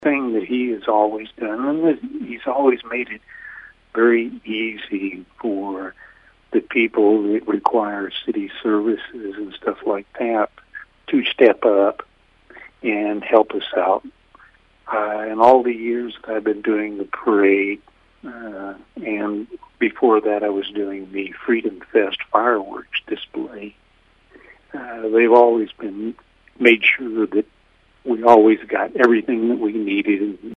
thing that he has always done, and he's always made it very easy for the people that require city services and stuff like that to step up and help us out. In all the years that I've been doing the parade, and before that I was doing the Freedom Fest fireworks display, they've always been made sure that we always got everything that we needed